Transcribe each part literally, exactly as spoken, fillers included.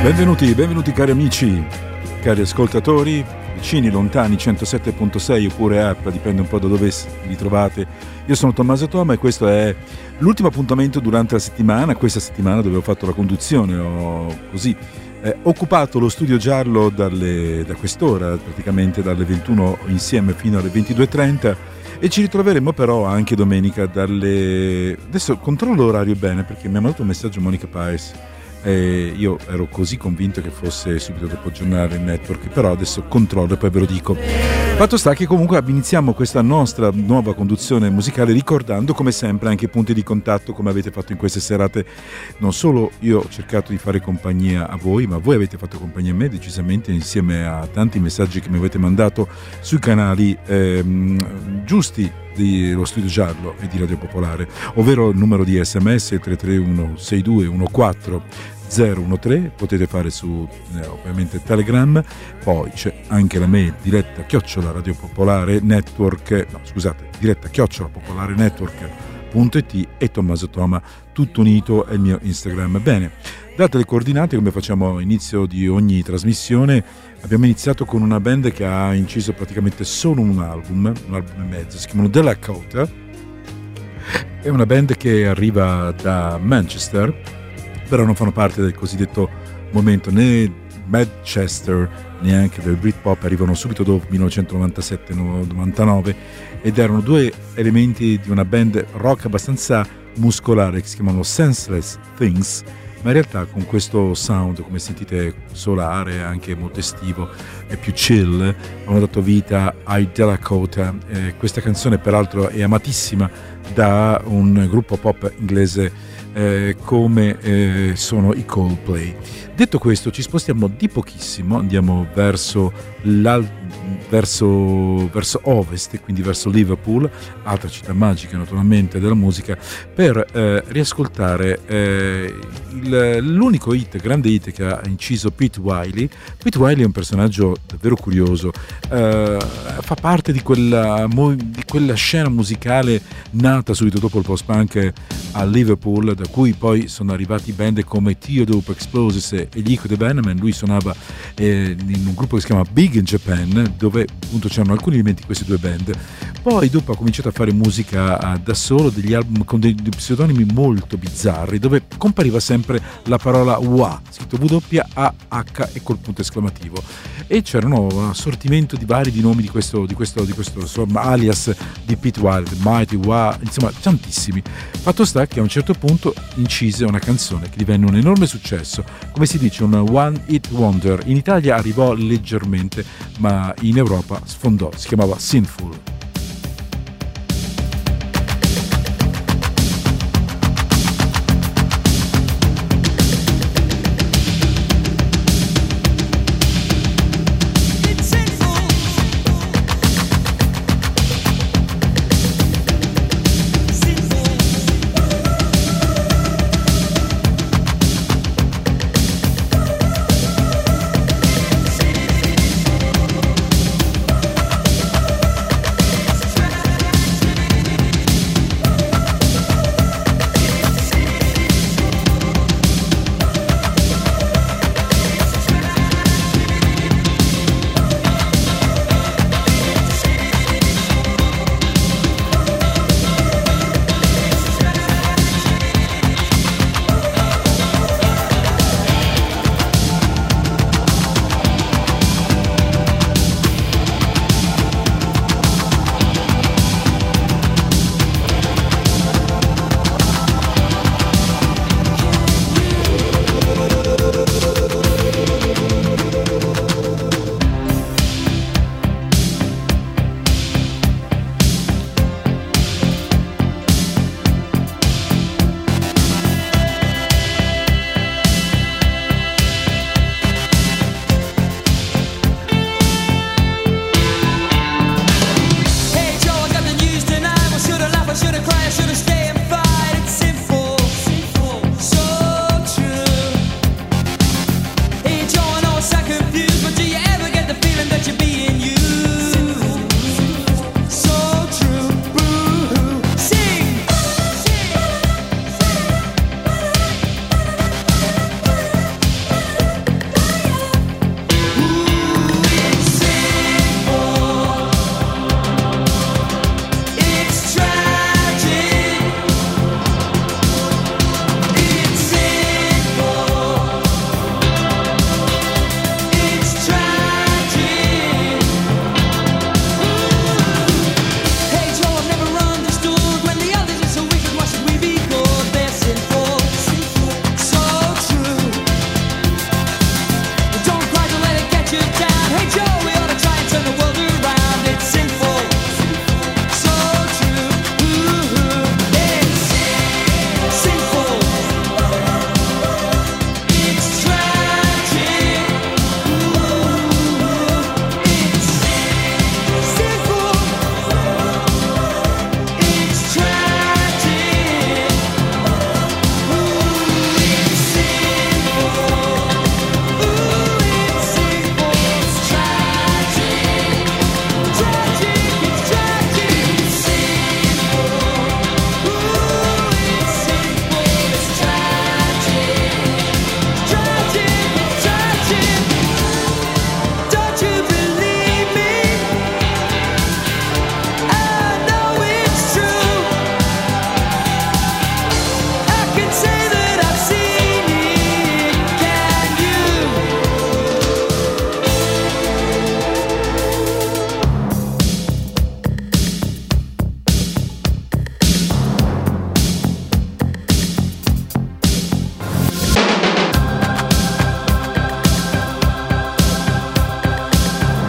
Benvenuti, benvenuti cari amici, cari ascoltatori, vicini, lontani, centosette virgola sei oppure app, dipende un po' da dove vi trovate. Io sono Tommaso Toma e questo è l'ultimo appuntamento durante la settimana, questa settimana dove ho fatto la conduzione, ho così eh, occupato lo studio giallo dalle, da quest'ora, praticamente dalle ventuno insieme fino alle ventidue e trenta, e ci ritroveremo però anche domenica dalle... Adesso controllo l'orario bene perché mi ha mandato un messaggio Monica Paes. Eh, io ero così convinto che fosse subito dopo il giornale network, però adesso controllo e poi ve lo dico. Fatto sta che comunque iniziamo questa nostra nuova conduzione musicale ricordando come sempre anche i punti di contatto, come avete fatto in queste serate. Non solo io ho cercato di fare compagnia a voi, ma voi avete fatto compagnia a me decisamente, insieme a tanti messaggi che mi avete mandato sui canali ehm, giusti dello Studio Giallo e di Radio Popolare, ovvero il numero di sms tre tre uno sei due uno quattro zero uno tre, potete fare su eh, ovviamente Telegram, poi c'è anche la mail diretta chiocciola Radio Popolare Network, no scusate, diretta chiocciola Popolare Network.it e Tommaso Toma, tutto unito, è il mio Instagram. Bene, date le coordinate, come facciamo all'inizio di ogni trasmissione, abbiamo iniziato con una band che ha inciso praticamente solo un album, un album e mezzo, si chiamano Delakota, è una band che arriva da Manchester, però non fanno parte del cosiddetto momento né Manchester neanche del Britpop, arrivano subito dopo millenovecentonovantasette novantanove ed erano due elementi di una band rock abbastanza muscolare che si chiamano Senseless Things, ma in realtà con questo sound, come sentite, solare, anche molto estivo e più chill, hanno dato vita ai Delakota. Eh, questa canzone peraltro è amatissima da un gruppo pop inglese eh, come eh, sono i Coldplay. Detto questo, ci spostiamo di pochissimo, andiamo verso, verso, verso ovest, e quindi verso Liverpool, altra città magica naturalmente della musica, per eh, riascoltare eh, il, l'unico hit, grande hit che ha inciso Pete Wiley. Pete Wiley è un personaggio davvero curioso, eh, fa parte di quella, di quella scena musicale nata subito dopo il post-punk a Liverpool, da cui poi sono arrivati band come Theodope Explosives e gli Echo the Bannerman. Lui suonava eh, in un gruppo che si chiama Big in Japan, dove appunto c'erano alcuni elementi di queste due band. Poi dopo ha cominciato a fare musica uh, da solo, degli album con dei, dei pseudonimi molto bizzarri, dove compariva sempre la parola Wa, scritto W A H e col punto esclamativo, e c'erano un assortimento di vari di nomi di questo, di questo, di questo insomma, alias di Pete Wiley, Mighty Wa, insomma tantissimi. Fatto sta che a un certo punto incise una canzone che divenne un enorme successo, come si dice un one hit wonder. In Italia arrivò leggermente, ma in Europa sfondò, si chiamava Sinful.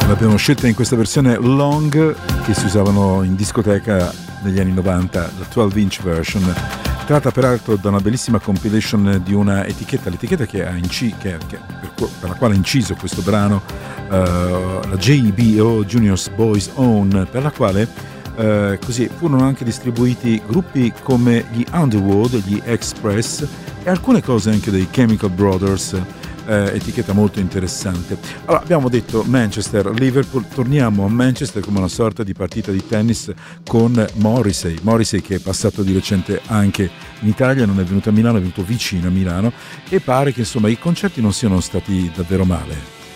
L'abbiamo scelta in questa versione long che si usavano in discoteca negli anni novanta, la dodici inch version, tratta peraltro da una bellissima compilation di una etichetta, l'etichetta che ha inci- che, che, per, per la quale ha inciso questo brano, uh, la J B O, Junior's Boys Own, per la quale uh, così furono anche distribuiti gruppi come gli Underworld, gli Express e alcune cose anche dei Chemical Brothers. Eh, etichetta molto interessante. Allora, abbiamo detto Manchester, Liverpool, torniamo a Manchester come una sorta di partita di tennis con Morrissey, Morrissey che è passato di recente anche in Italia, non è venuto a Milano, è venuto vicino a Milano e pare che insomma i concerti non siano stati davvero male.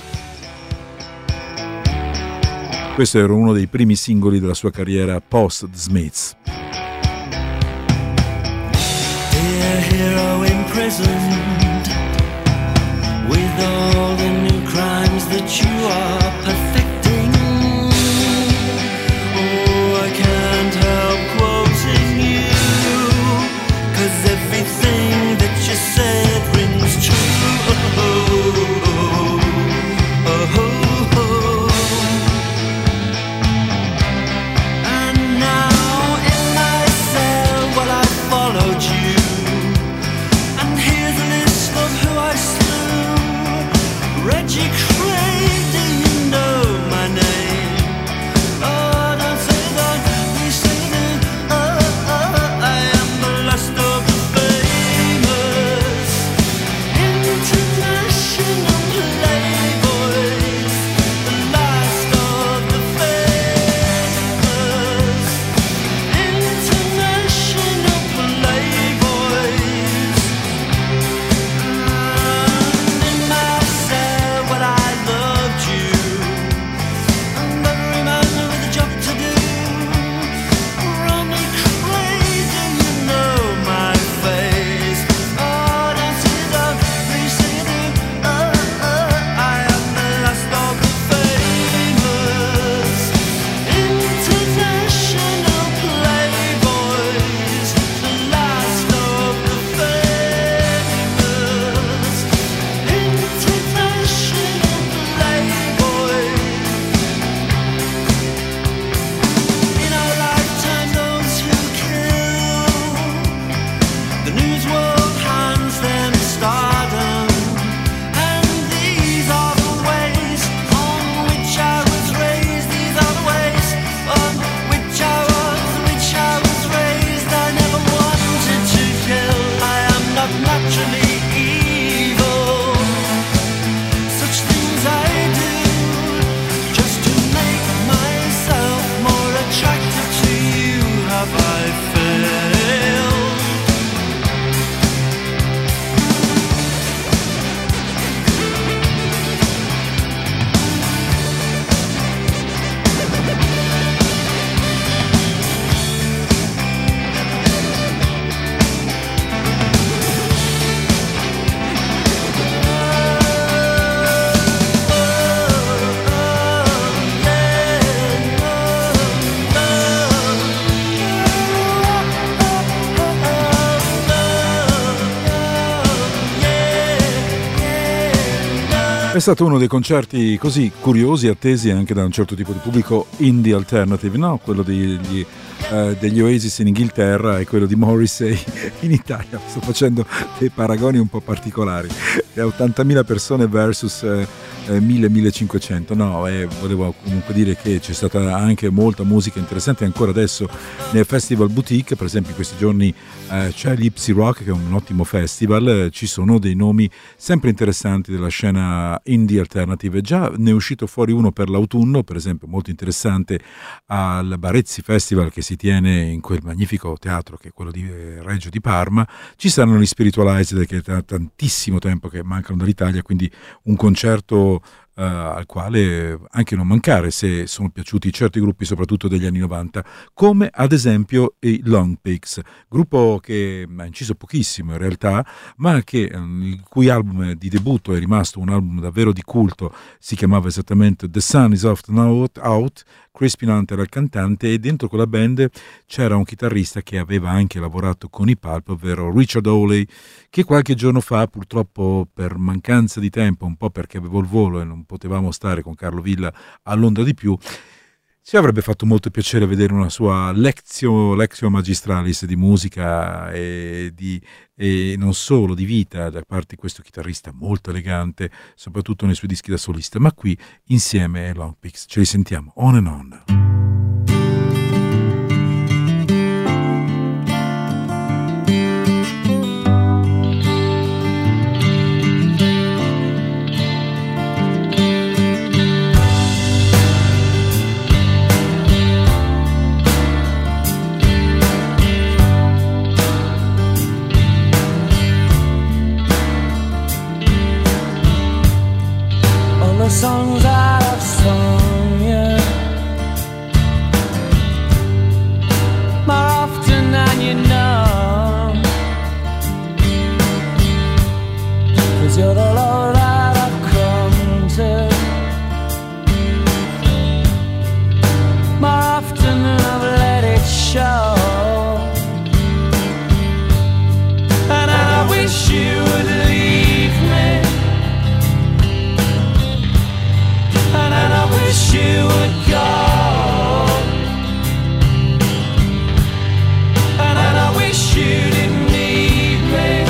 Questo era uno dei primi singoli della sua carriera post The Smiths. Dear hero imprisoned with all the new crimes that you are perfecting. Oh, I can't help quoting you, 'cause everything that you said rings true. Oh, oh, oh, oh, oh. And now in my cell, well, I followed you, and here's a list of who I slew. Reggie Craig, do you know my name? Oh, don't say that, please say that. Oh, oh, I am the last of the famous international playboys, the last of the famous international playboys. And in my cell, well, I loved you, and every man with a job to do. Ronnie Craig, do you know my face? Oh, don't say you don't, please say you do. Oh, oh, I am the last of the famous international playboys, the last of the famous international playboys. In our lifetime, those who kill, the news world hands them stardom, and these are the ways on which I was raised. These are the ways on which I was, which I was raised. I never wanted to kill. I am not naturally evil. Such things I do just to make myself more attractive to you. Have I failed? È stato uno dei concerti così curiosi, attesi anche da un certo tipo di pubblico indie alternative, no? Quello degli, eh, degli Oasis in Inghilterra e quello di Morrissey in Italia. Sto facendo dei paragoni un po' particolari. ottantamila persone versus eh, eh, mille millecinquecento. No, eh, volevo comunque dire che c'è stata anche molta musica interessante ancora adesso nel Festival Boutique. Per esempio in questi giorni eh, c'è l'Ipsy Rock, che è un ottimo festival, eh, ci sono dei nomi sempre interessanti della scena indie alternative. Già ne è uscito fuori uno per l'autunno, per esempio molto interessante, al Barezzi Festival che si tiene in quel magnifico teatro che è quello di Reggio di Parma. Ci saranno gli Spiritualized, che è tantissimo tempo che mancano dall'Italia, quindi un concerto Uh, al quale anche non mancare se sono piaciuti certi gruppi, soprattutto degli anni novanta, come ad esempio i Long Pigs, gruppo che ha inciso pochissimo in realtà, ma che um, il cui album di debutto è rimasto un album davvero di culto. Si chiamava esattamente The Sun Is Often Out, Out. Crispin Hunt era il cantante e dentro quella band c'era un chitarrista che aveva anche lavorato con i Pulp, ovvero Richard Hawley, che qualche giorno fa, purtroppo per mancanza di tempo, un po' perché avevo il volo e non non potevamo stare con Carlo Villa all'onda di più, ci avrebbe fatto molto piacere vedere una sua lectio, lectio magistralis di musica e, di, e non solo di vita da parte di questo chitarrista molto elegante, soprattutto nei suoi dischi da solista, ma qui insieme ai Long Pix ce li sentiamo On and On. Songs that I've sung, yeah, more often than you know, 'cause you're the Lord that I've come to, more often than I've let it show, and I wish you would leave me, and I wish you would go, and I wish you didn't need me,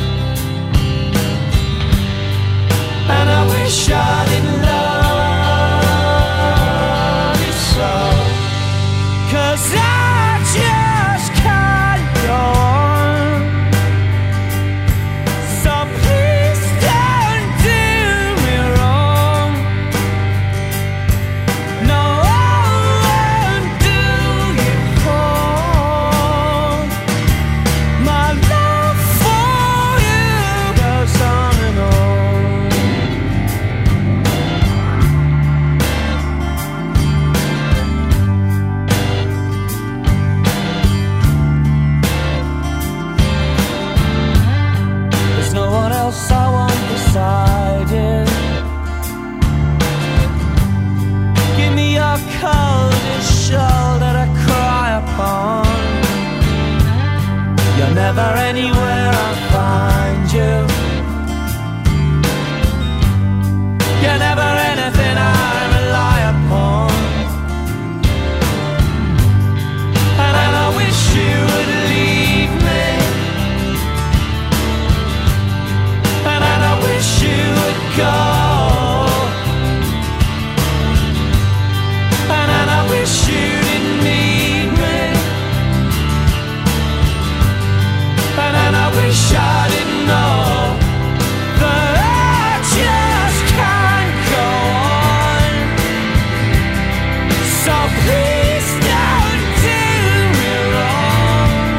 and I wish I didn't love you so, 'cause I just can't go on, so please don't do me wrong. No, I won't do you wrong. My love for you goes on and on. There's no one else I want beside you. Give me your coldest shoulder to cry upon. You're never anywhere I find you. You're never anything I rely upon. And I wish you would leave me, and I wish you would go, and I wish you didn't need me, and I wish I didn't know that I just can't go on. So please don't do me wrong.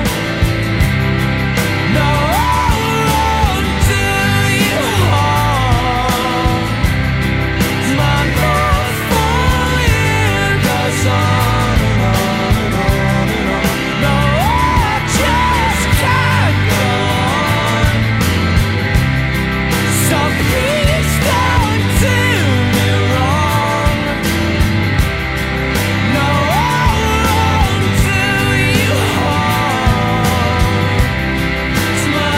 No, I won't do you harm. My love for you goes on and on and on and on. No, I just can't go on. So please don't do me wrong. No, I won't do you harm. My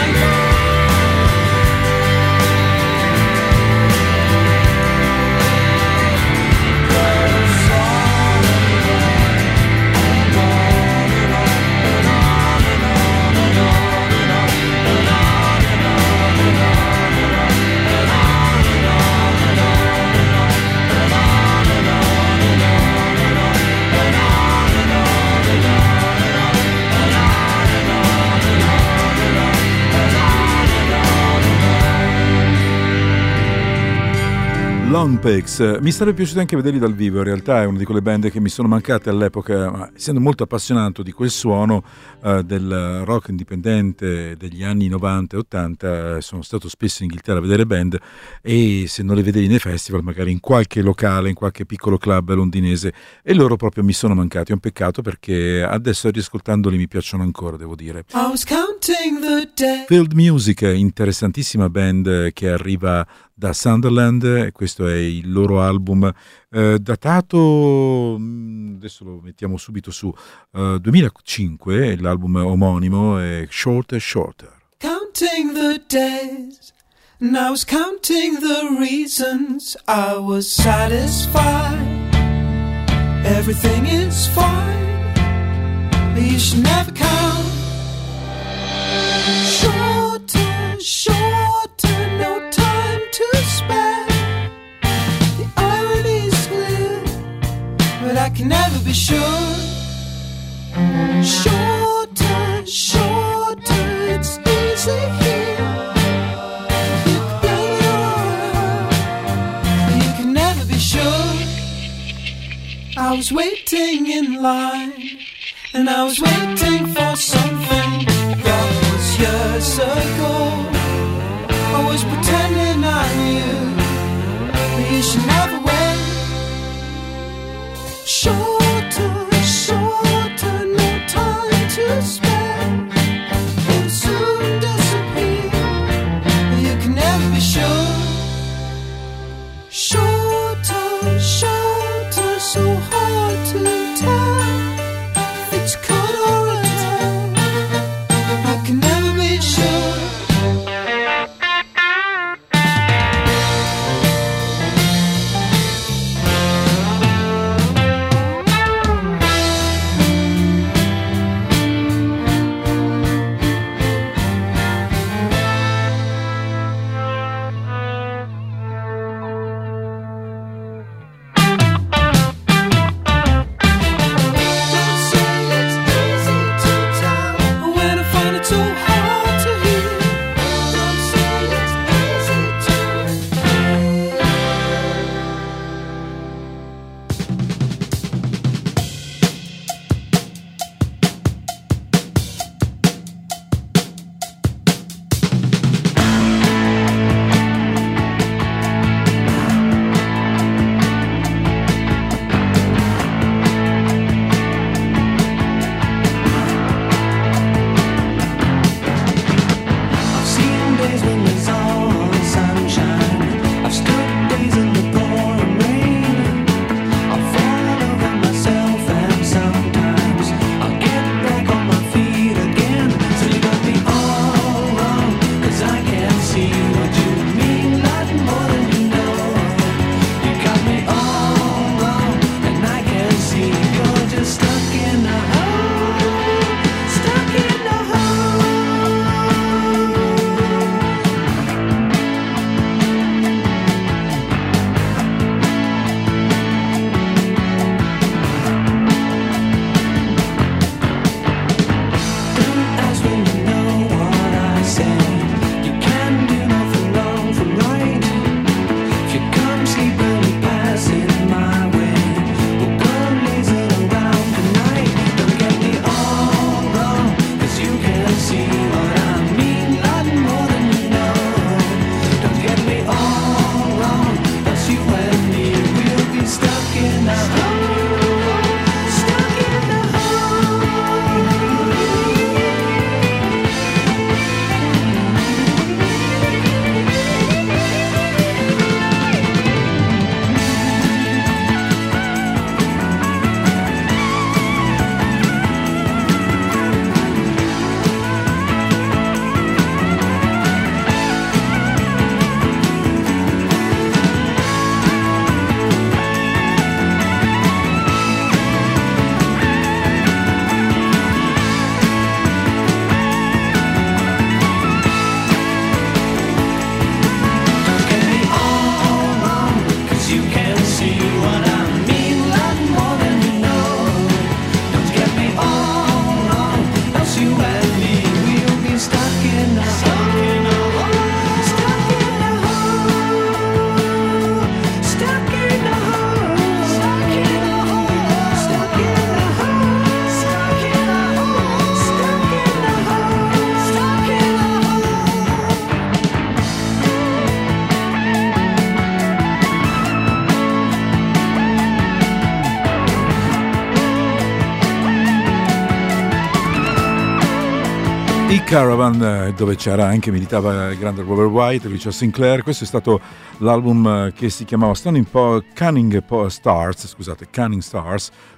Long Pix, mi sarebbe piaciuto anche vederli dal vivo, in realtà è una di quelle band che mi sono mancate all'epoca, ma essendo molto appassionato di quel suono eh, del rock indipendente degli anni novanta e ottanta, sono stato spesso in Inghilterra a vedere band, e se non le vedevi nei festival magari in qualche locale, in qualche piccolo club londinese, e loro proprio mi sono mancati. È un peccato perché adesso riascoltandoli mi piacciono ancora, devo dire. I was counting the days. Field Music, interessantissima band che arriva da Sunderland, questo è il loro album eh, datato, adesso lo mettiamo subito su, eh, duemilacinque, l'album omonimo è Shorter Shorter. Counting the days And I was counting the reasons I was satisfied. Everything is fine, but you should never count. Shorter, shorter, no time to spare. The irony's clear, but I can never be sure. Shorter, shorter, it's easy here. I was waiting in line, and I was waiting for something that was years ago. I was pretending I knew, but you should never wait. Shorter, shorter, no time to spare. It'll soon disappear, but you can never be sure. Shorter, shorter, so hard to tell if it's cut or a tear. I can never be sure. I Caravan, dove c'era anche, militava il grande Robert White, Richard Sinclair. Questo è stato l'album che si chiamava Stunning po- Cunning po- Stars, scusate, Cunning Stars,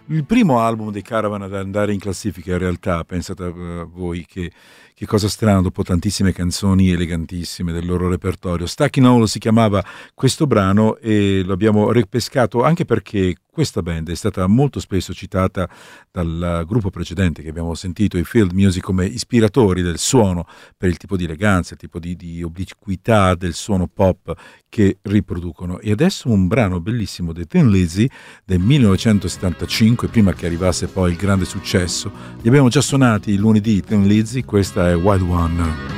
il primo album dei Caravan ad andare in classifica, in realtà, pensate a voi che, che cosa strano, dopo tantissime canzoni elegantissime del loro repertorio. Stacking Hole si chiamava questo brano e lo abbiamo ripescato anche perché questa band è stata molto spesso citata dal gruppo precedente che abbiamo sentito, i Field Music, come ispiratori del suono per il tipo di eleganza, il tipo di, di obliquità del suono pop che riproducono. E adesso un brano bellissimo dei Thin Lizzy del millenovecentosettantacinque, prima che arrivasse poi il grande successo. Li abbiamo già suonati lunedì, Thin Lizzy, questa è Wild One.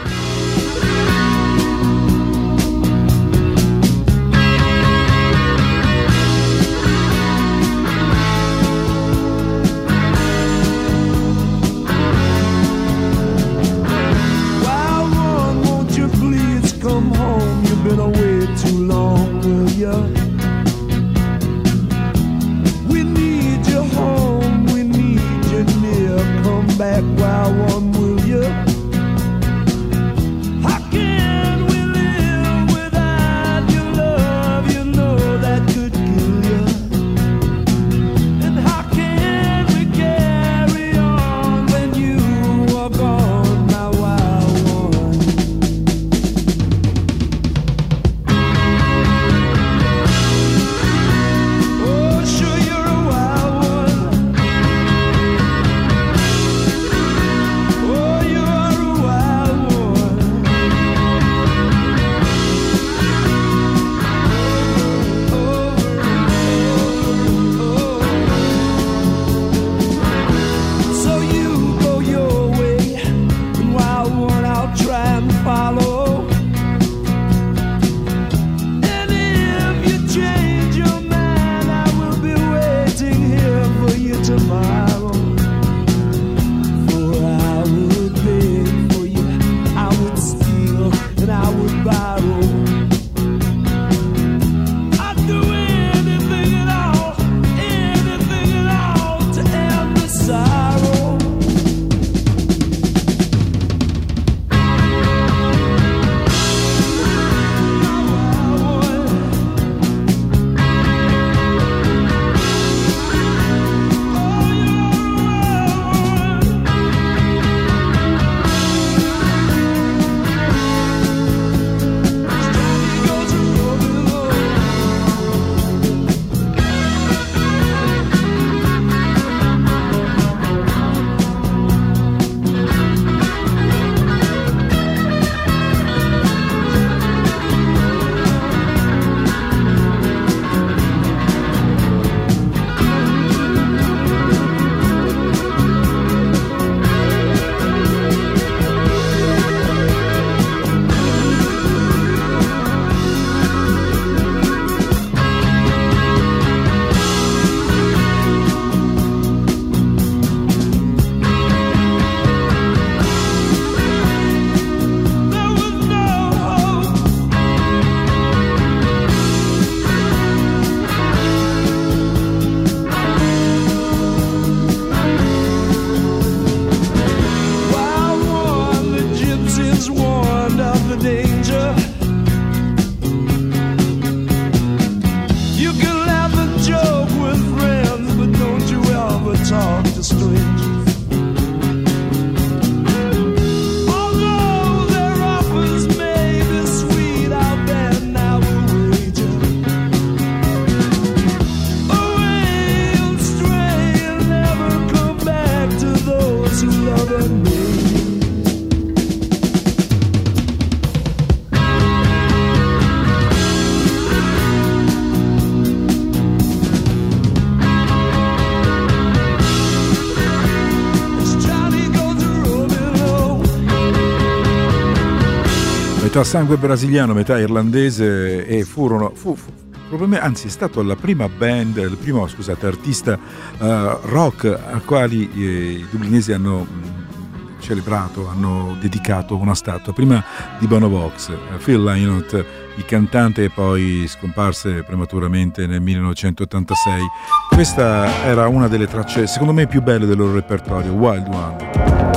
Metà sangue brasiliano, metà irlandese, e furono fu, fu, probabilmente, anzi è stato la prima band, il primo, scusate, artista uh, rock a quali eh, i dublinesi hanno mh, celebrato, hanno dedicato una statua, prima di Bono Vox, Phil Lynott, il cantante, e poi scomparse prematuramente nel millenovecentottantasei. Questa era una delle tracce secondo me più belle del loro repertorio, Wild One.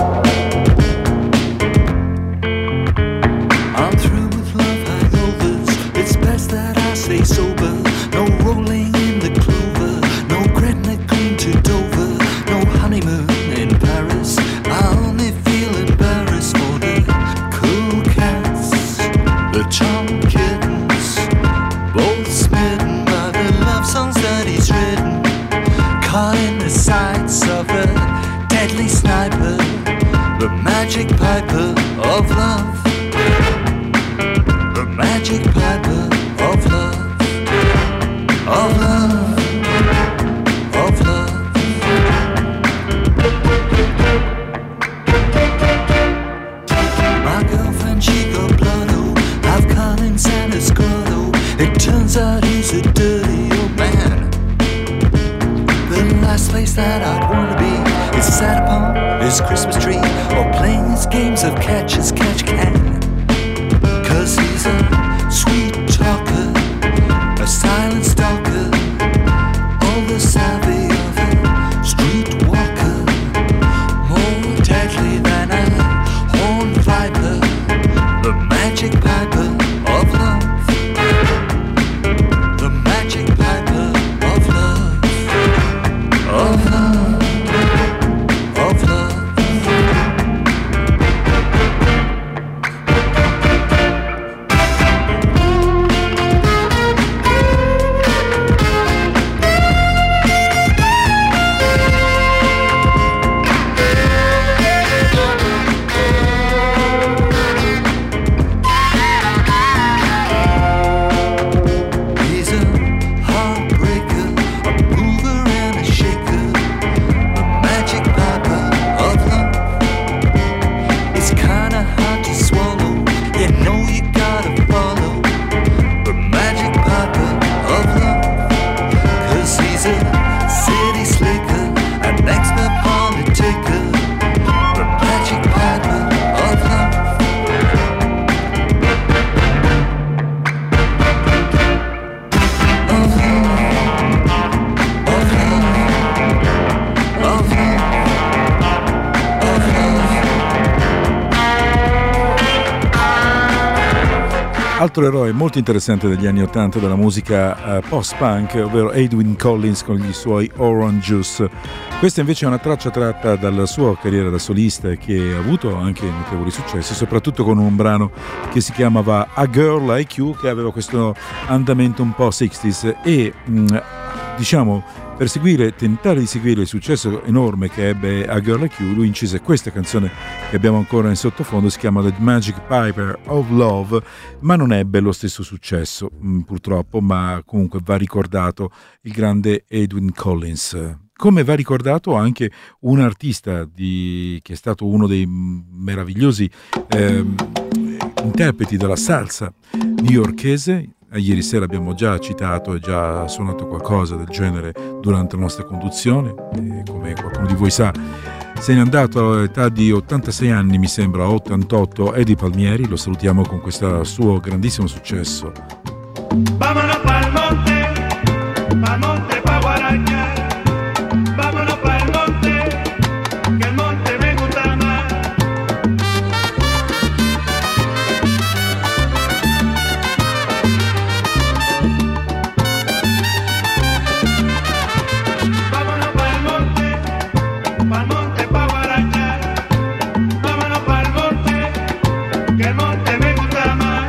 Stay sober, no rolling in the clover, no granite green to magic piper of love, the magic piper of love, of love, of love. My girlfriend, she got blotto, I've caught in Santa's grotto. It turns out he's a dirty old man. The last place that I'd wanna be is sat upon his Christmas tree, or playing his games of catch as catch can. Cause he's a sweet talker, a silent stalker, all the savvy of a streetwalker, more deadly than a horned viper, the magic piper of love, the magic piper of love, of love, of love. He's a heartbreaker, a mover and a shaker, the magic piper of love. It's kinda hard to swallow, you know you gotta follow the magic piper of love. Cause he's a city slicker, an expert politiker, the magic piper of love. Of love, of love, of love, of love. Altro eroe molto interessante degli anni ottanta della musica eh, post-punk, ovvero Edwyn Collins con gli suoi Orange Juice. Questa invece è una traccia tratta dalla sua carriera da solista, che ha avuto anche notevoli successi, soprattutto con un brano che si chiamava A Girl Like You, che aveva questo andamento un po' sessantas e mh, diciamo per seguire, tentare di seguire il successo enorme che ebbe A Girl Like You, lui incise questa canzone che abbiamo ancora in sottofondo, si chiama The Magic Piper of Love, ma non ebbe lo stesso successo mh, purtroppo, ma comunque va ricordato il grande Edwyn Collins. Come va ricordato anche un artista di, che è stato uno dei meravigliosi eh, interpreti della salsa newyorkese. Ieri sera abbiamo già citato e già suonato qualcosa del genere durante la nostra conduzione, e come qualcuno di voi sa se n'è andato all'età di ottantasei anni, mi sembra, ottantotto, Eddie Palmieri. Lo salutiamo con questo suo grandissimo successo. Vámonos pa'l monte, pa'l monte pa' guarañar. Vámonos pa'l monte, que el monte me gusta más. Vámonos pa'l monte, pa'l monte pa' guarañar. Vámonos pa'l monte, que el monte me gusta más.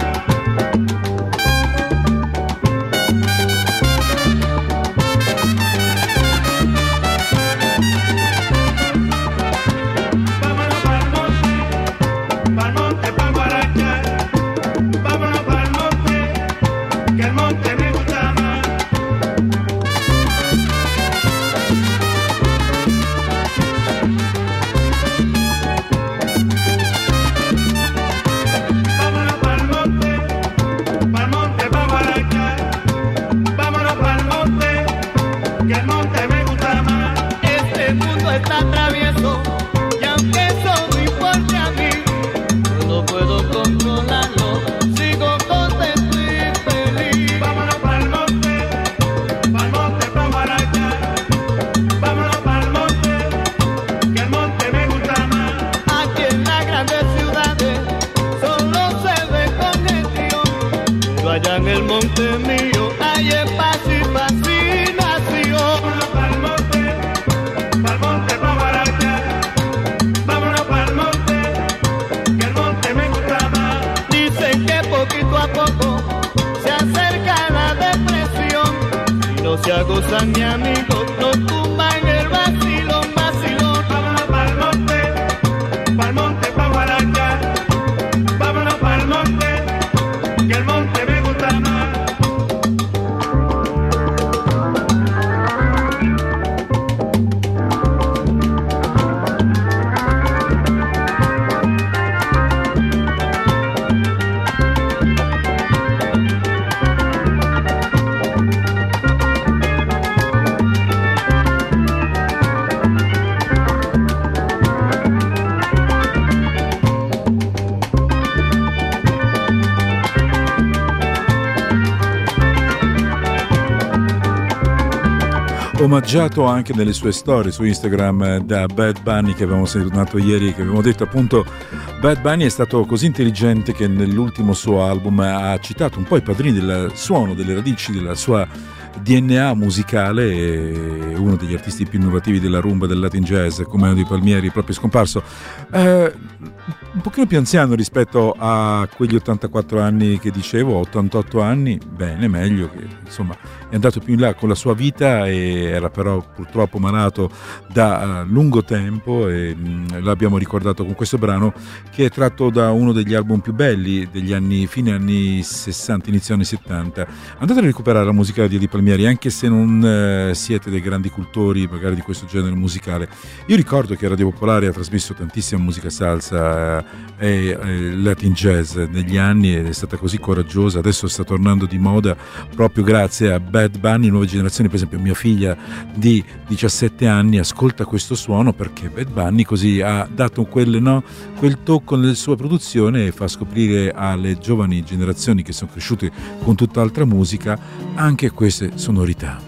gozan mi amigo, nos tumba en el vacilón, vacilón. Vámonos pa'l monte, pa'l monte, pa' omaggiato anche nelle sue storie su Instagram da Bad Bunny, che avevamo sentito ieri, che avevamo detto appunto Bad Bunny è stato così intelligente che nell'ultimo suo album ha citato un po' i padrini del suono, delle radici della sua D N A musicale, e uno degli artisti più innovativi della rumba del Latin jazz come Eddie Palmieri, proprio scomparso, eh, un pochino più anziano rispetto a quegli ottantaquattro anni che dicevo, ottantotto anni, bene, meglio, che insomma è andato più in là con la sua vita, e era però purtroppo malato da uh, lungo tempo, e mh, l'abbiamo ricordato con questo brano che è tratto da uno degli album più belli degli anni, fine anni sessanta, inizio anni settanta. Andate a recuperare la musica di Eddie Palmieri, anche se non uh, siete dei grandi cultori magari di questo genere musicale. Io ricordo che Radio Popolare ha trasmesso tantissima musica salsa uh, e uh, Latin jazz negli anni, ed è stata così coraggiosa. Adesso sta tornando di moda proprio grazie a Bad Bunny. Nuove generazioni, per esempio mia figlia di diciassette anni ascolta questo suono perché Bad Bunny così ha dato quel, no, quel tocco nella sua produzione, e fa scoprire alle giovani generazioni che sono cresciute con tutt'altra musica anche queste sonorità.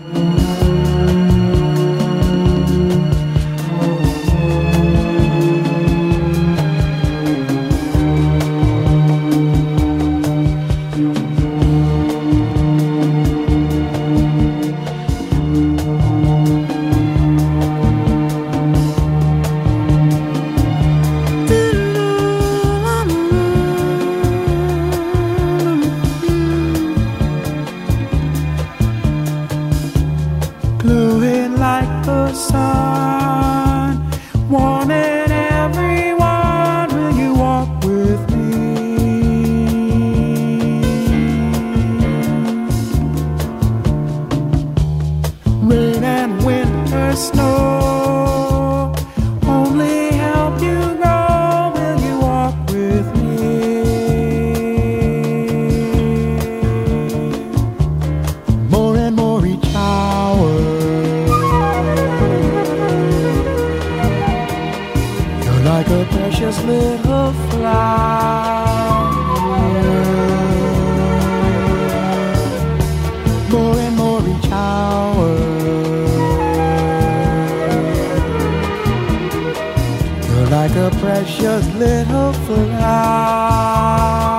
Glowing like the sun, warming everyone. Will you walk with me? Rain and winter, snow, only help you grow. Will you walk with me? More and more each hour, like a precious little flower. More and more each hour, you're like a precious little flower.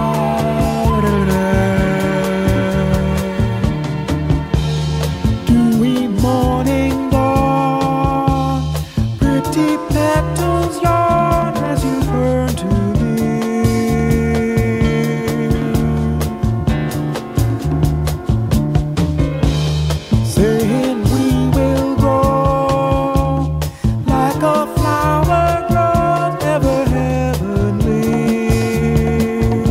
Dewy morning dawn, pretty petals yawn as you turn to me. Saying we will grow like a flower grows, ever heavenly.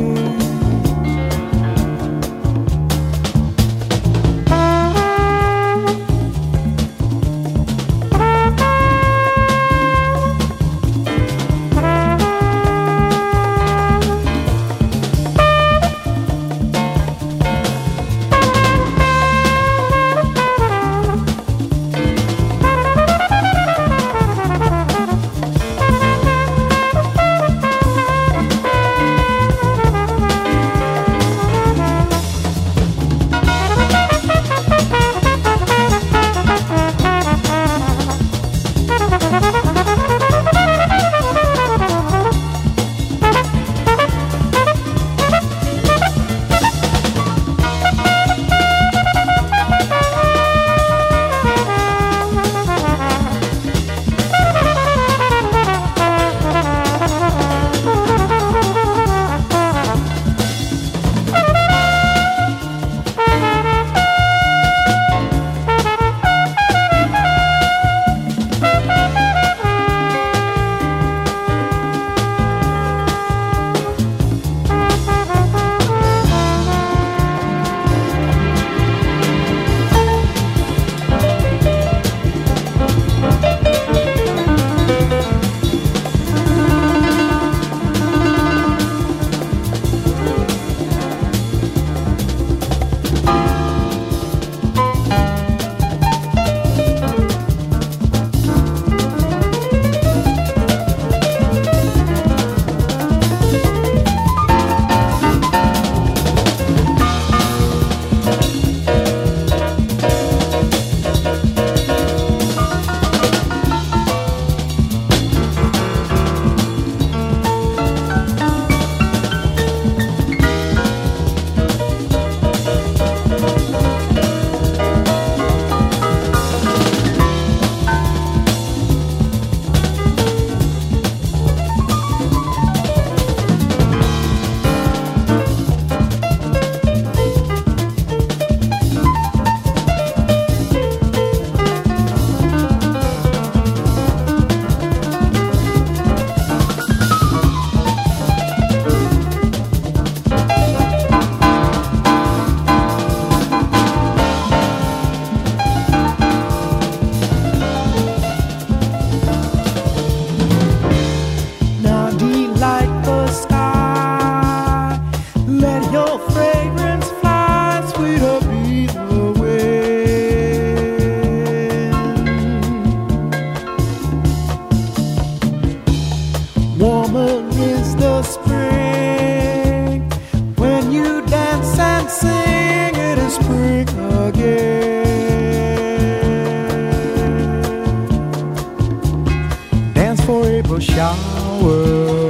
beautiful shower.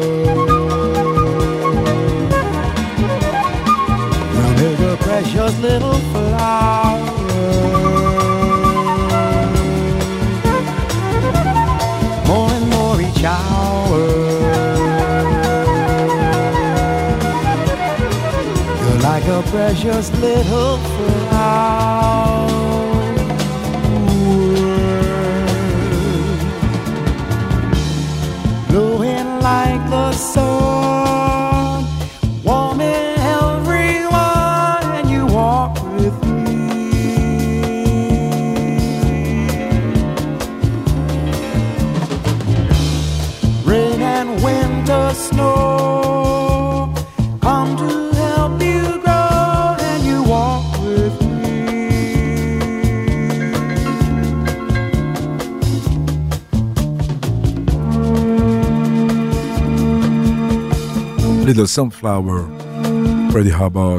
Bloom is a precious little flower. More and more each hour. You're like a precious little flower. Glowing like the sun, warming everyone, and you walk with me. Rain and winter, snow, come to help you grow, and you walk with me. Little Sunflower, Freddie Hubbard,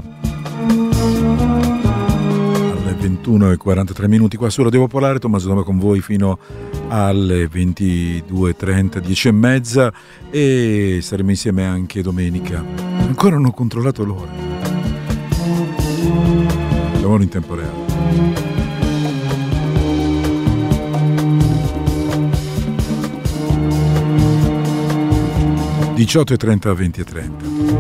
alle ventuno e quarantatré minuti qua su Radio Popolare. Tommaso Toma con voi fino alle ventidue e trenta, dieci e mezza, e saremo insieme anche domenica. Ancora non ho controllato l'ora, lavoro in tempo reale. diciotto e trenta, venti e trenta.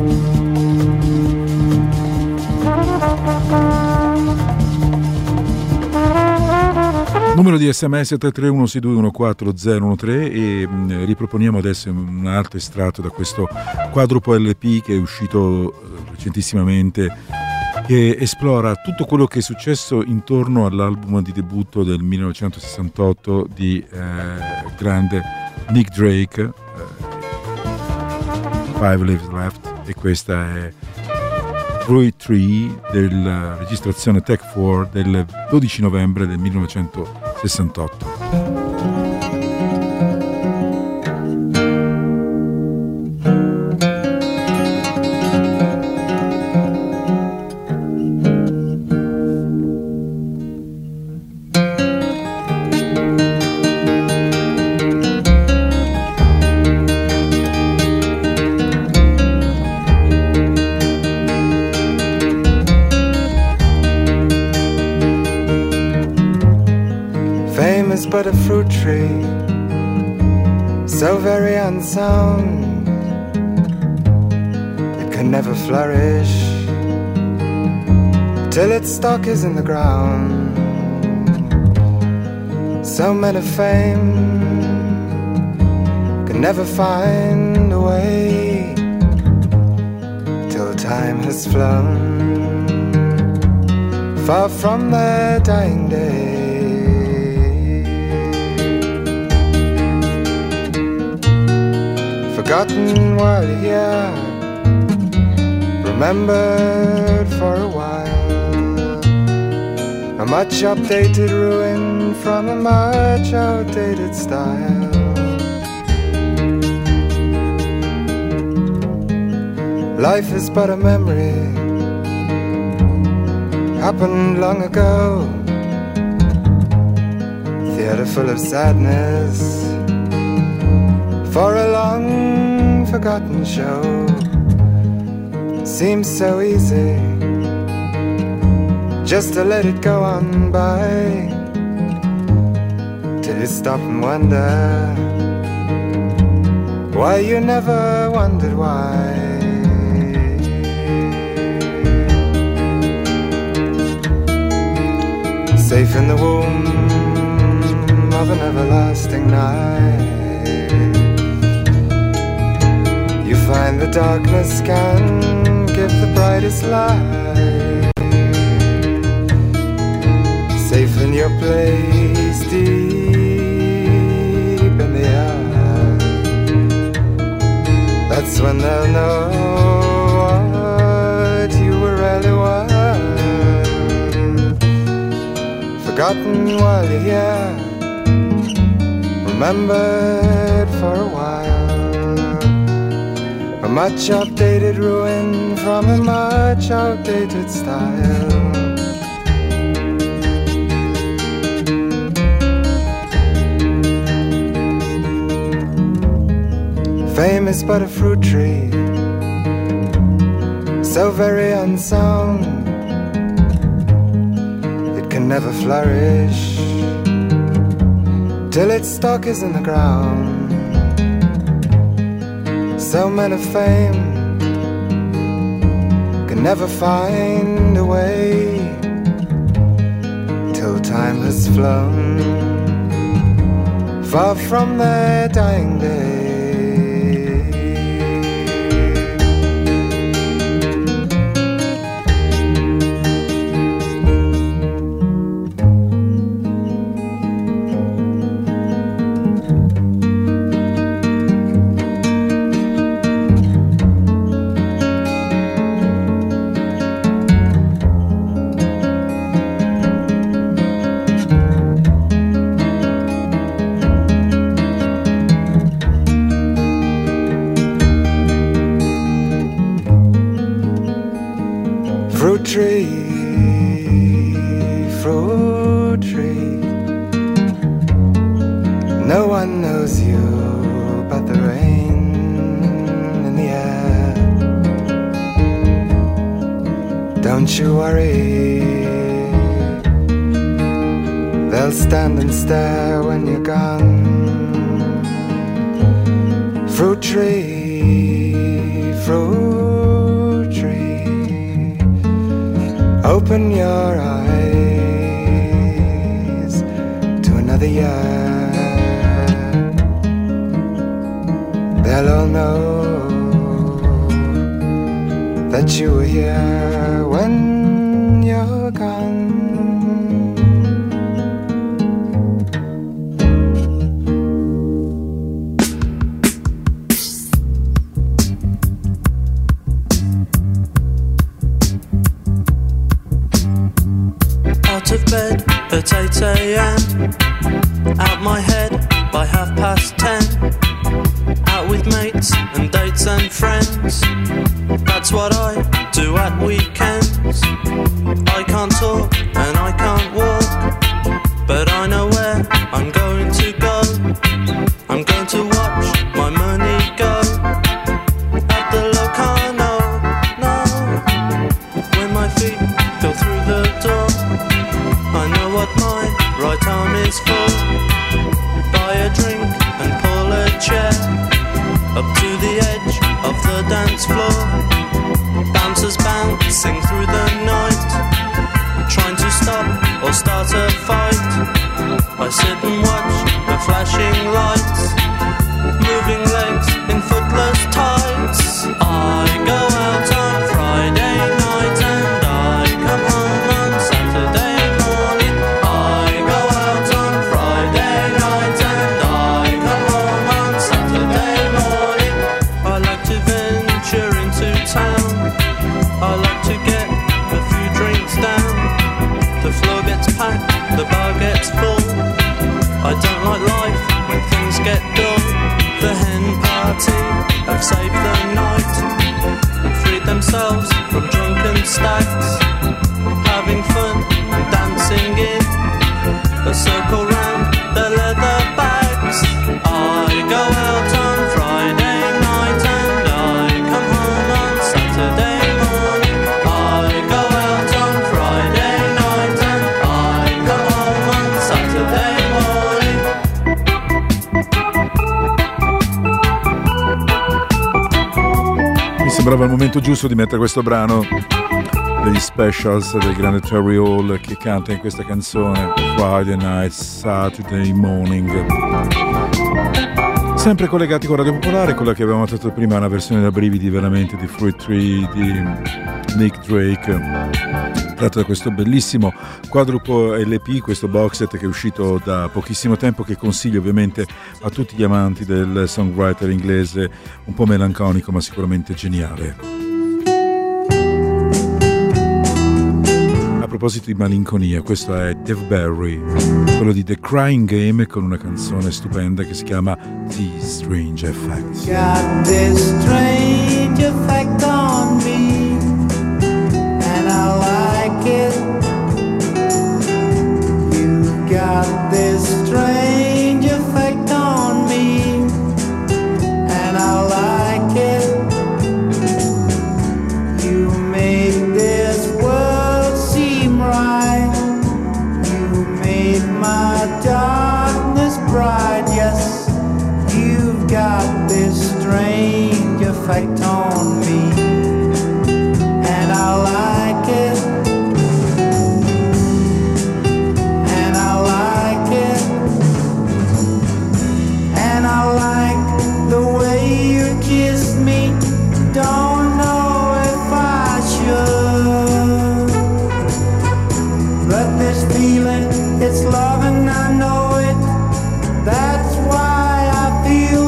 Numero di sms tre tre uno sei due uno quattro zero uno tre, e mh, riproponiamo adesso un altro estratto da questo quadrupo L P che è uscito eh, recentissimamente, che esplora tutto quello che è successo intorno all'album di debutto del millenovecentosessantotto di eh, grande Nick Drake, eh, Five Lives Left, e questa è Fruit Tree della registrazione Tech quattro del dodici novembre del millenovecentosessantotto. But a fruit tree, so very unsound, it can never flourish till its stalk is in the ground. So men of fame can never find a way till time has flown far from their dying day. Forgotten while you're here, remembered for a while, a much updated ruin from a much outdated style. Life is but a memory, happened long ago, theater full of sadness for a long forgotten show. Seems so easy just to let it go on by, till you stop and wonder why you never wondered why. Safe in the womb of an everlasting night, find the darkness can give the brightest light. Safe in your place deep in the earth, that's when they'll know what you were really worth. Forgotten while you're here, remembered for a while, a much updated ruin from a much outdated style. Fame is but a fruit tree, so very unsound, it can never flourish till its stalk is in the ground. So men of fame can never find a way till time has flown far from their dying day. Fruit tree, fruit tree, no one knows you but the rain in the air. Don't you worry, they'll stand and stare when you're gone. Fruit tree, fruit tree, open your eyes to another year. They'll all know that you were here when you're gone. Out of bed at eight a.m. Out my head by half past ten. Out with mates and dates and friends. That's what I do at weekends. I can't talk and I can't walk, but I know where I'm going to go. I'm going to watch my money go at the Locarno, no. When my feet go through the door, I know what my right arm is for. Buy a drink and pull a chair up to the edge of the dance floor. Bouncers bouncing through the night, trying to stop or start a fight. I sit and watch the flashing lights, moving legs in footless tights. I go out on Friday night and I come home on Saturday morning. I go out on Friday night and I come home on Saturday morning. I like to venture into town, I like to get a few drinks down. The floor gets packed, the bar gets full. I don't like life when things get dull. The hen party have saved the night and freed themselves from drunken stacks, having fun and dancing in a circle round the leather bags. I go out on Friday night and I come home on Saturday morning. I go out on Friday night and I come home on Saturday morning. Mi sembrava il momento giusto di mettere questo brano degli Specials del grande Terry Hall che canta in questa canzone Friday Night, Saturday Morning. Sempre collegati con Radio Popolare, quella che avevamo fatto prima, una versione da brividi veramente di Fruit Tree di Nick Drake, tratto da questo bellissimo quadruplo L P, questo box set che è uscito da pochissimo tempo, che consiglio ovviamente a tutti gli amanti del songwriter inglese, un po' melanconico ma sicuramente geniale. A proposito di malinconia, questo è Dave Barry, quello di The Crying Game, con una canzone stupenda che si chiama The Strange Effect. Got this strange effect on me, and I like it. You got this strange effect on me, and I my darkness bright. Yes, you've got this strange effect on me, and I like it, and I like it, and I like the way you kiss me. Don't know if I should, but this feeling, it's love and I know it. That's why I feel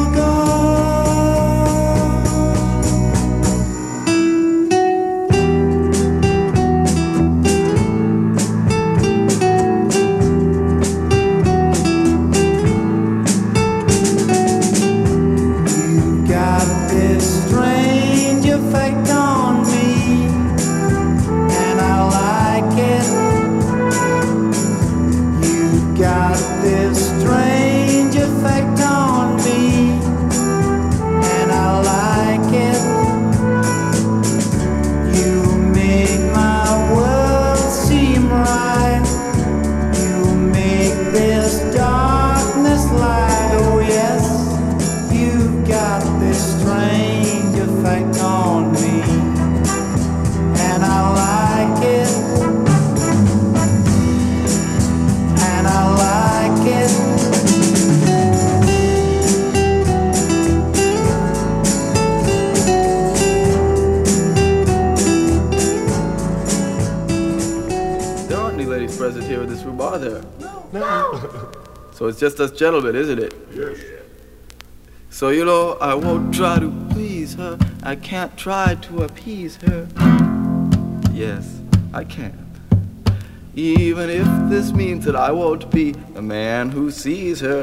So it's just us gentlemen, isn't it? Yes. So, you know, I won't try to please her. I can't try to appease her. Yes, I can't. Even if this means that I won't be the man who sees her.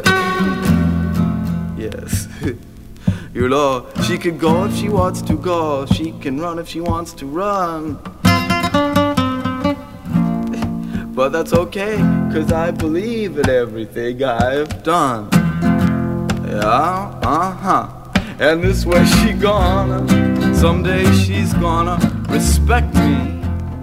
Yes. You know, she can go if she wants to go. She can run if she wants to run. But that's okay, cause I believe in everything I've done. Yeah, uh-huh. And this way she gonna, someday she's gonna respect me.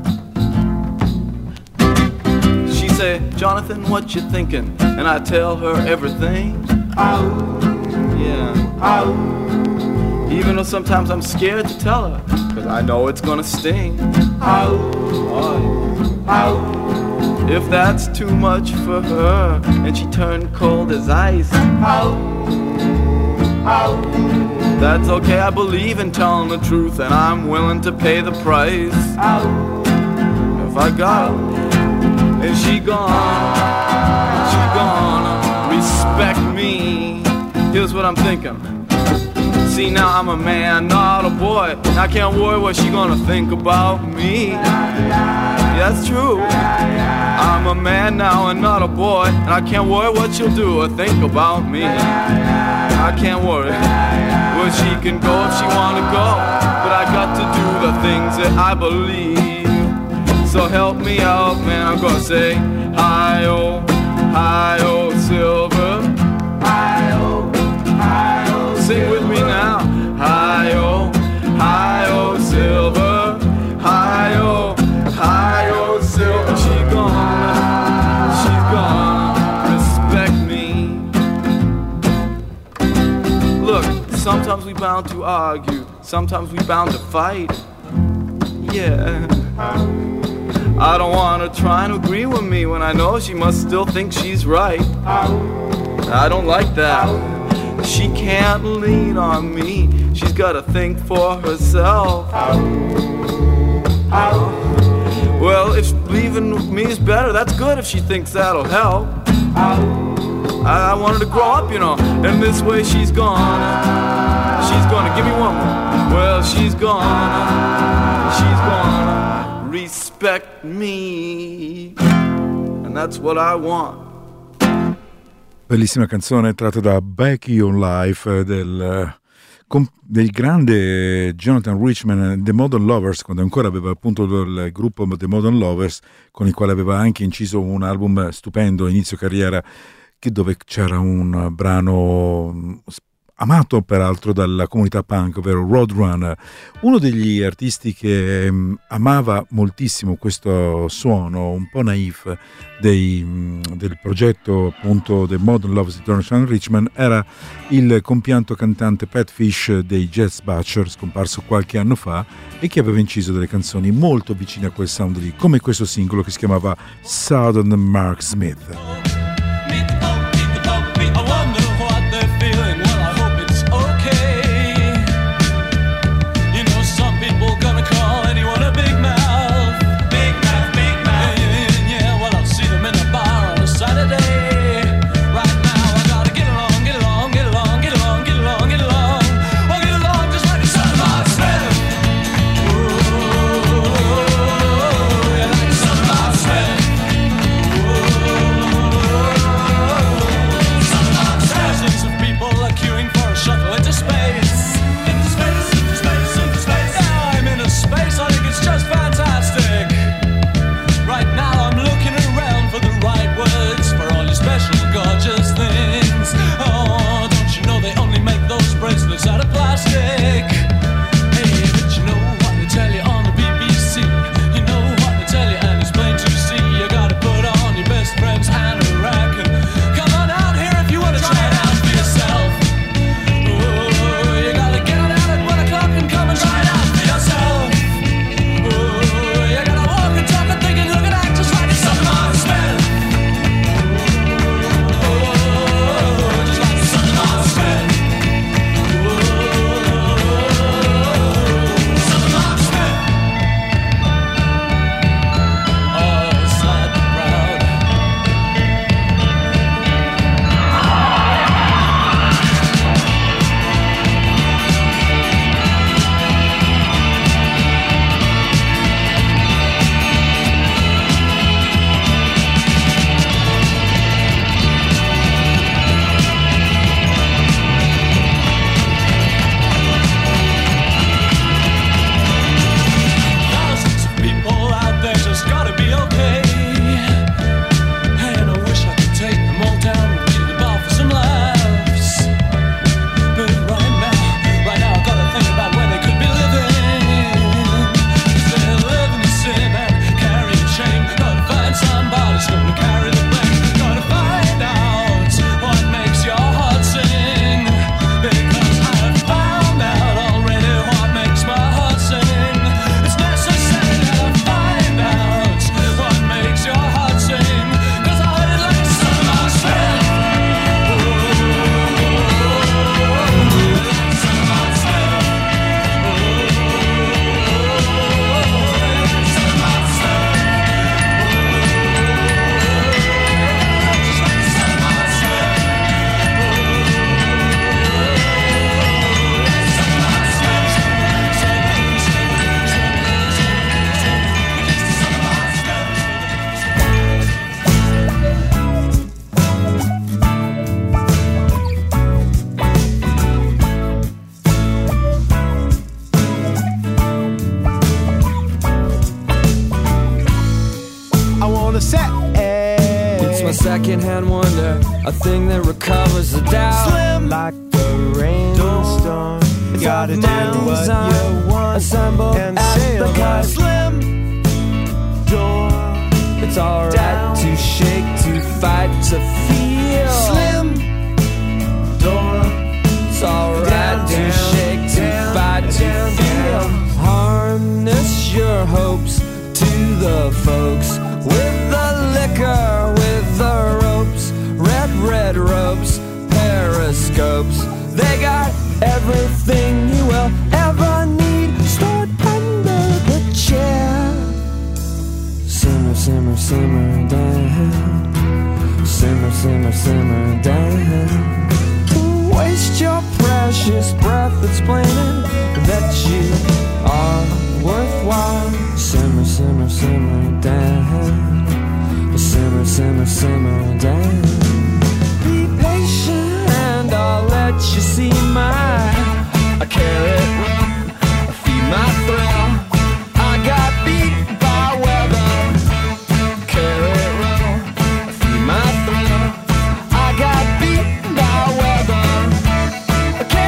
She say, Jonathan, what you thinking? And I tell her everything. Ow. Yeah, ow. Even though sometimes I'm scared to tell her, cause I know it's gonna sting. Ow. Oh, ow. If that's too much for her, and she turned cold as ice, ow, ow. That's okay, I believe in telling the truth, and I'm willing to pay the price. Ow. If I got her, and she gone, she gonna respect me. Here's what I'm thinking. See, now I'm a man, not a boy. I can't worry what she gonna think about me. Yeah, that's true. I'm a man now and not a boy, and I can't worry what she'll do or think about me. I can't worry where she can go if she wanna go, but I got to do the things that I believe. So help me out, man, I'm gonna say hi-oh, hi-oh, silver. Hi-oh, hi-oh, sing with me now. Hi-oh, hi-oh, silver. Hi-oh, hi-oh, silver. She gonna, she's gonna respect me. Look, sometimes we bound to argue, sometimes we bound to fight. Yeah, I don't want her trying to agree with me when I know she must still think she's right. I don't like that. She can't lean on me, she's gotta think for herself. Well, if leaving me is better, that's good if she thinks that'll help. I, I want her to grow up, you know, and this way she's gonna, she's gonna, give me one more. Well, she's gonna, she's gonna respect me, and that's what I want. Bellissima canzone tratta da Back on Life del, del grande Jonathan Richman, The Modern Lovers, quando ancora aveva appunto il gruppo The Modern Lovers, con il quale aveva anche inciso un album stupendo inizio carriera, che dove c'era un brano amato peraltro dalla comunità punk, ovvero Roadrunner, uno degli artisti che um, amava moltissimo questo suono un po' naif dei, um, del progetto appunto The Modern Love International Richmond, era il compianto cantante Pat Fish dei Jazz Butcher, scomparso qualche anno fa, e che aveva inciso delle canzoni molto vicine a quel sound lì, come questo singolo che si chiamava Southern Mark Smith. second-hand wonder, a thing that recovers the doubt. Slim like the rainstorm. It's Gotta all do my what design, you want assembled and at sail the by. cut. Slim door. It's alright Down. to shake, to fight, to feel. Slim door. It's alright Down, to down, shake, to down, fight, to down, feel. down. Harness your hopes to the folks with the liquor, with the ropes, red, red ropes, periscopes. They got everything you will ever need stored under the chair. Simmer, simmer, simmer down. Simmer, simmer, simmer down. Waste your precious breath explaining that you are worthwhile. Simmer, simmer, simmer down. Simmer, simmer, simmer down. Be patient and I'll let you see my a carrot run, feed my thrill. I got beat by weather. Carrot run, feed my thrill. I got beat by weather.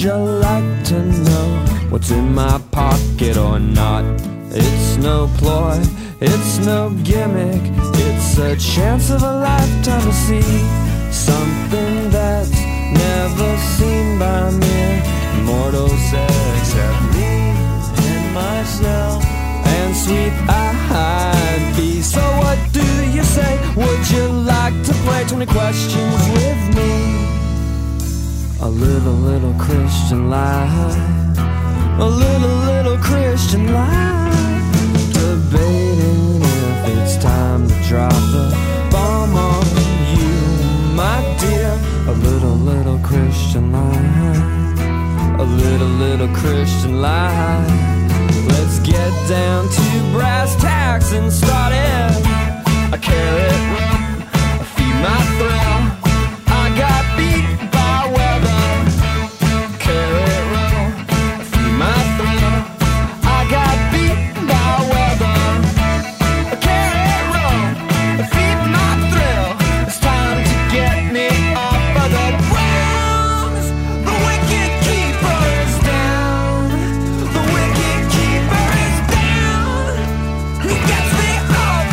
you like to know what's in my pocket or not? It's no ploy, it's no gimmick, it's a chance of a lifetime to see something that's never seen by mere mortals except me and myself and sweet eyed bee. So what do you say? Would you like to play twenty questions with me? A little, little Christian lie, a little, little Christian lie, debating if it's time to drop the bomb on you, my dear. A little, little Christian lie, a little, little Christian lie. Let's get down to brass tacks and start it. A carrot, feed my thrill. I got beat by weather. Carrot roll, feed my thrill. I got beat by weather. A carrot roll, feed my thrill. It's time to get me off of the grounds. The wicked keeper is down. The wicked keeper is down. He gets me off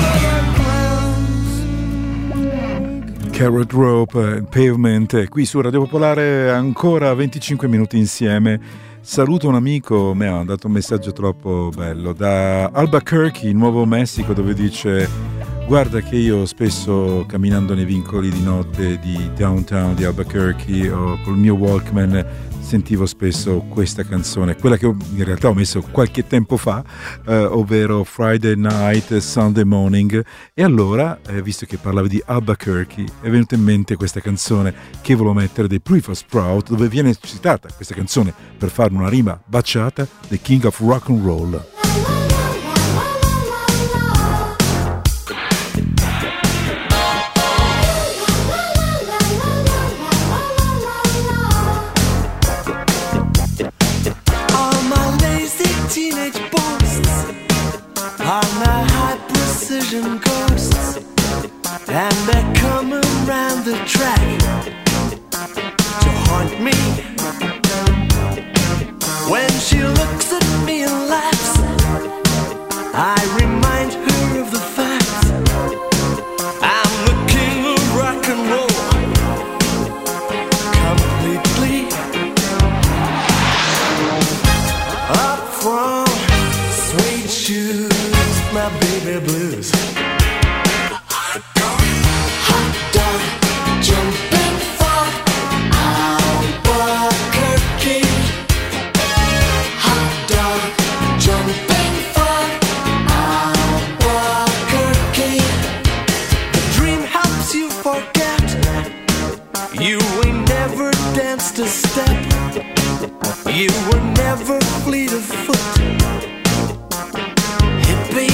of the grounds. Carrot Rope, Pavement, qui su Radio Popolare, ancora venticinque minuti insieme. Saluto un amico, mi ha mandato un messaggio troppo bello da Albuquerque, Nuovo Messico, dove dice: guarda che io spesso camminando nei vincoli di notte di downtown di Albuquerque o col mio Walkman sentivo spesso questa canzone, quella che in realtà ho messo qualche tempo fa, eh, ovvero Friday Night, Sunday Morning, e allora, eh, visto che parlavi di Albuquerque, è venuta in mente questa canzone che volevo mettere dei Prefab Sprout, dove viene citata questa canzone per fare una rima baciata, The King of Rock and Roll. Ghosts, and they're coming round the track to haunt me. When she looks at me and laughs, I remind her of the fact I'm the king of rock and roll, completely. Up from suede shoes, my baby blues. A step, you were never fleet of foot, hippie.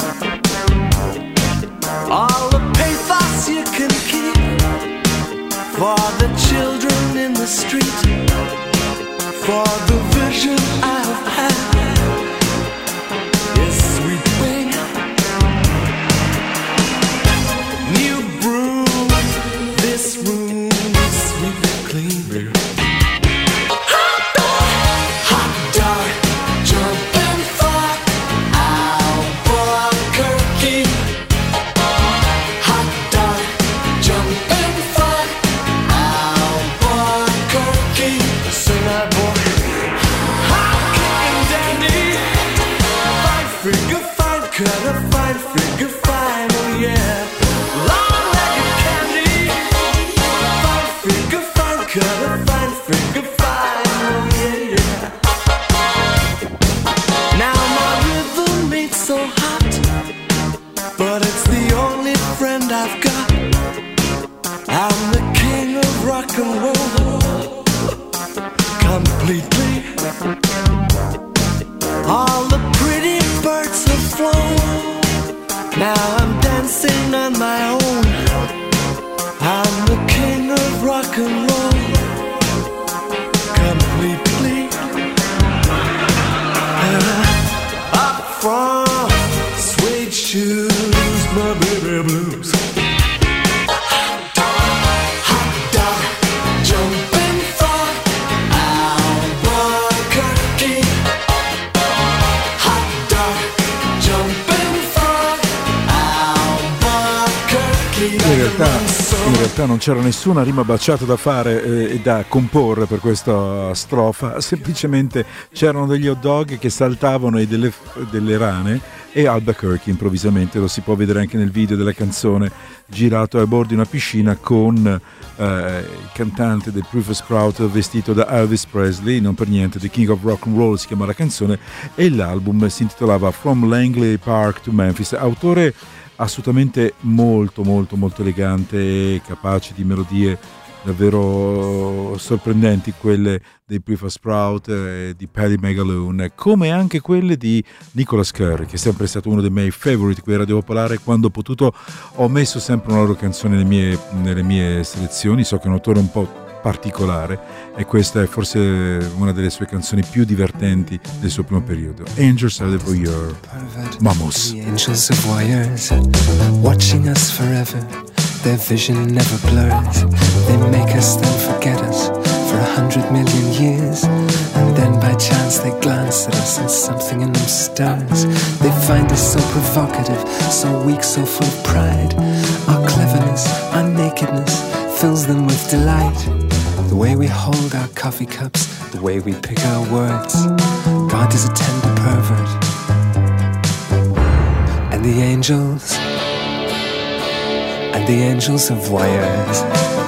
All the pathos you can keep for the children in the street, for the vision I've had is sweeping. New broom, this room is sweeping clean, baby. Hot dog, jumping for realtà non c'era nessuna rima baciata da fare eh, e da comporre per questa strofa, semplicemente c'erano degli hot dog che saltavano e delle, delle rane, e Albuquerque improvvisamente, lo si può vedere anche nel video della canzone, girato a bordo di una piscina con eh, il cantante del Proof Sprout vestito da Elvis Presley, non per niente The King of Rock and Roll si chiama la canzone, e l'album si intitolava From Langley Park to Memphis. Autore assolutamente molto molto molto elegante e capace di melodie davvero sorprendenti, quelle dei Proof Sprout e di Paddy Megaloon, come anche quelle di Nicholas Curry, che è sempre stato uno dei miei favoriti qui a Radio Popolare. Quando ho potuto ho messo sempre una loro canzone nelle mie, nelle mie selezioni. So che è un autore un po' particolare e questa è forse una delle sue canzoni più divertenti del suo primo periodo. Angels are the Voyeur. Vamos. The angels of voyeurs watching us forever. Their vision never blurs. They make us then forget us for a hundred million years. And then by chance they glance at us and something in them stirs. They find us so provocative, so weak, so full of pride. Our cleverness, our nakedness fills them with delight. The way we hold our coffee cups, the way we pick our words. God is a tender pervert. And the angels, and the angels of voyeurs.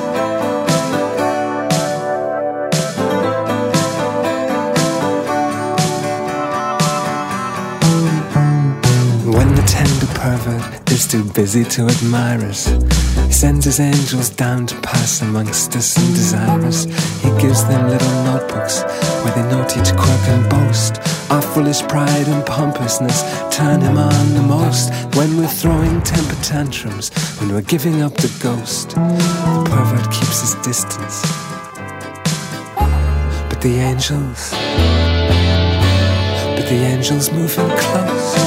When the tender pervert is too busy to admire us, he sends his angels down to pass amongst us and desire us. He gives them little notebooks where they note each quirk and boast. Our foolish pride and pompousness turn him on the most. When we're throwing temper tantrums, when we're giving up the ghost, the pervert keeps his distance. But the angels, but the angels move in close.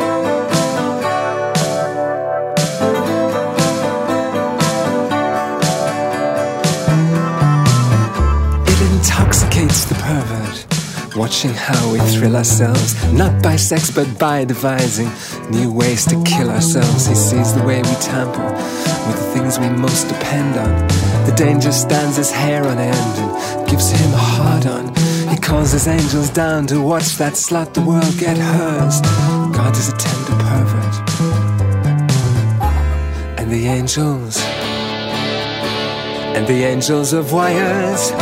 Intoxicates the pervert, watching how we thrill ourselves, not by sex but by devising new ways to kill ourselves. He sees the way we tamper with the things we most depend on. The danger stands his hair on end and gives him a hard on. He calls his angels down to watch that slut the world get hers. God is a tender pervert. And the angels, and the angels of voyeurs.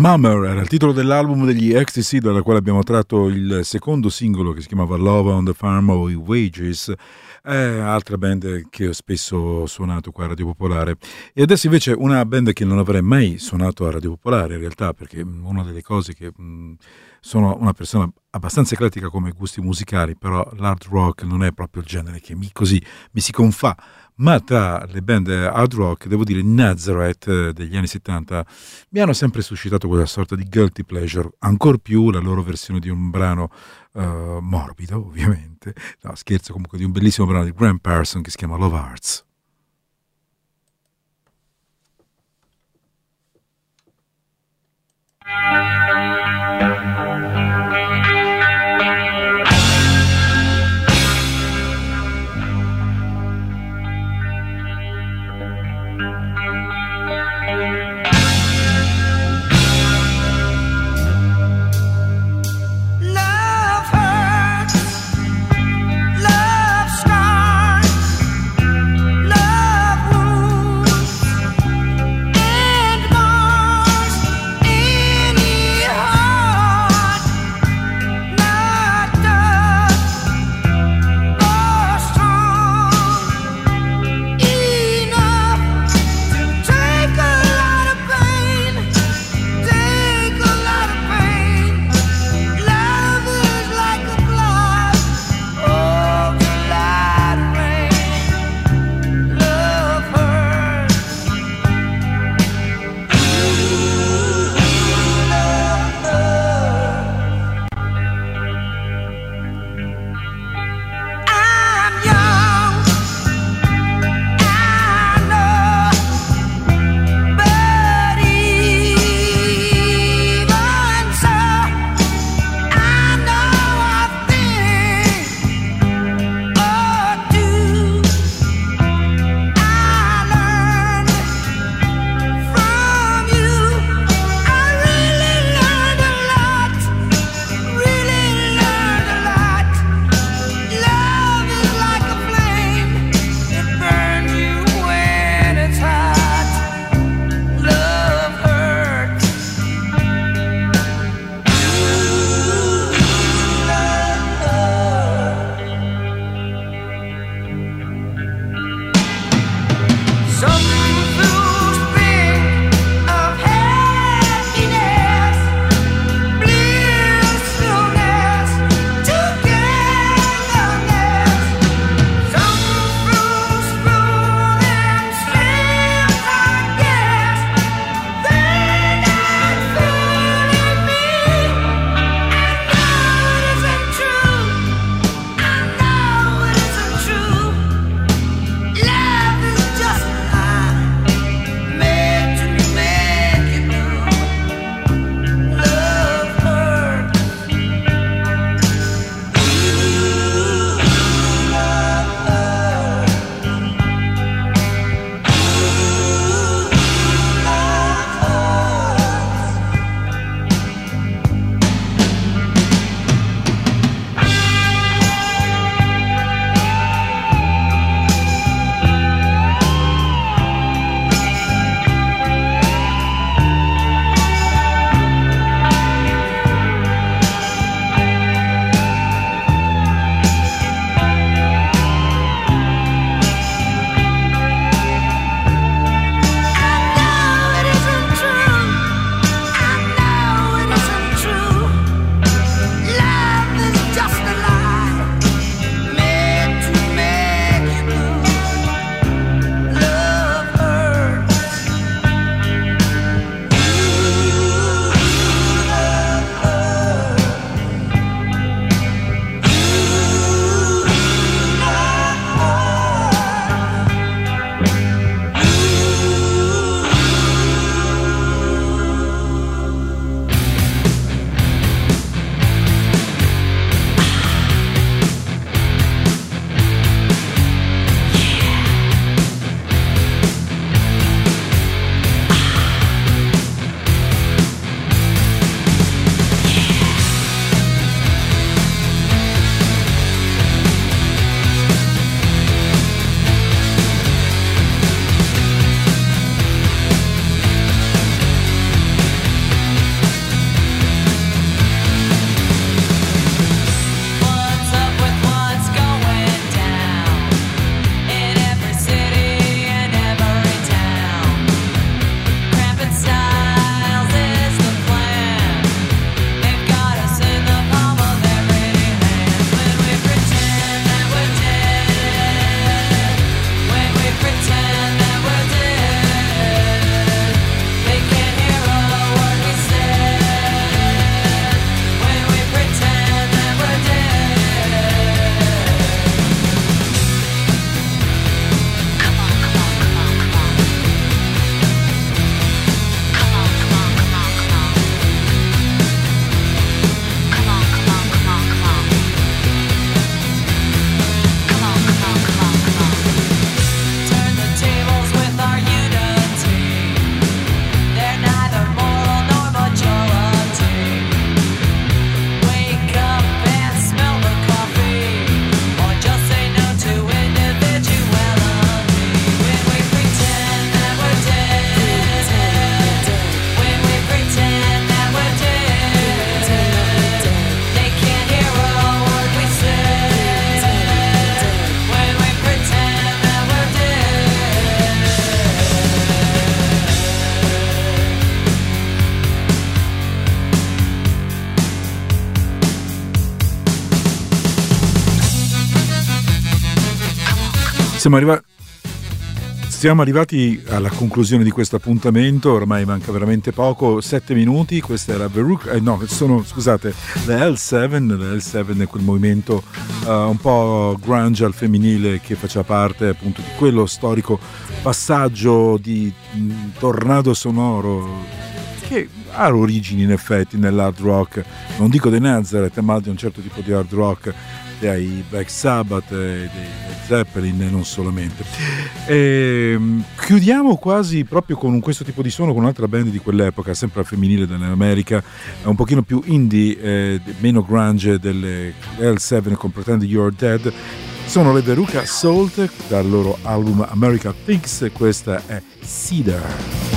Summer era il titolo dell'album degli X T C, dalla quale abbiamo tratto il secondo singolo che si chiamava Love on the Farm o I Wages, eh, altra band che ho spesso suonato qua a Radio Popolare. E adesso invece una band che non avrei mai suonato a Radio Popolare in realtà, perché una delle cose che mh, sono una persona abbastanza eclettica come gusti musicali, però l'hard rock non è proprio il genere che mi, così mi si confà. Ma tra le band hard rock, devo dire, Nazareth degli anni settanta mi hanno sempre suscitato quella sorta di guilty pleasure, ancor più la loro versione di un brano uh, morbido, ovviamente, no scherzo, comunque di un bellissimo brano di Graham Parsons che si chiama Love Hearts. Love Siamo arrivati Siamo arrivati alla conclusione di questo appuntamento, ormai manca veramente poco, sette minuti. Questa era Veruca, eh, no, sono, scusate, le L sette, le L sette è quel movimento uh, un po' grunge al femminile che faceva parte appunto di quello storico passaggio di mh, tornado sonoro che ha origini in effetti nell'hard rock, non dico dei Nazareth, ma di un certo tipo di hard rock, dei Black Sabbath, dei Zeppelin e non solamente. E chiudiamo quasi proprio con questo tipo di suono con un'altra band di quell'epoca, sempre al femminile dell'America, un pochino più indie, eh, meno grunge delle L sette con Pretend You're Dead. Sono le Veruca Salt dal loro album America Thinks, e questa è Cedar.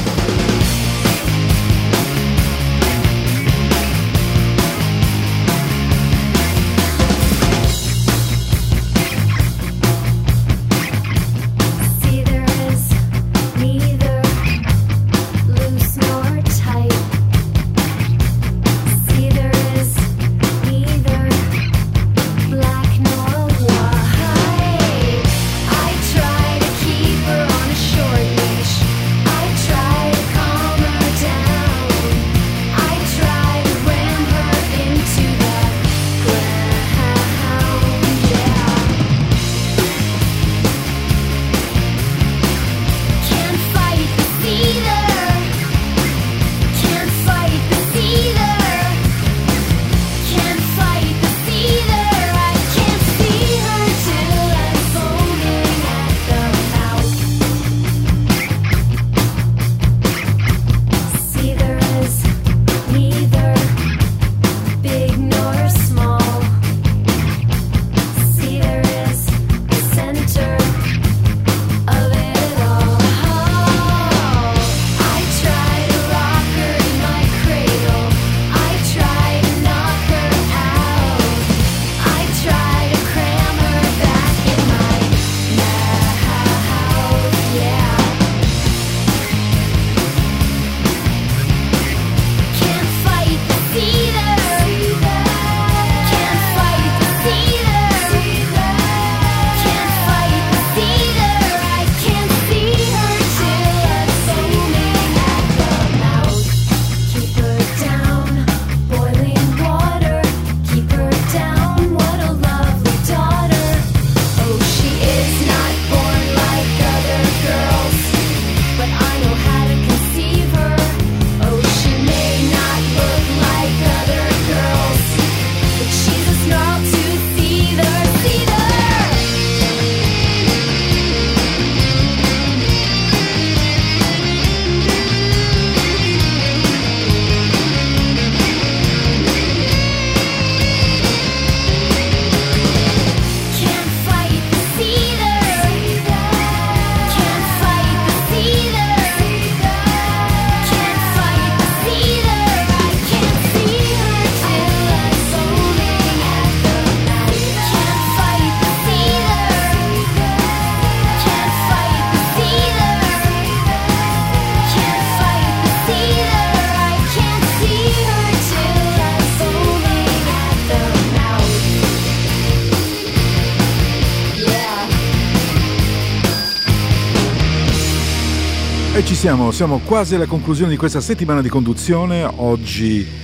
E ci siamo, siamo quasi alla conclusione di questa settimana di conduzione. Oggi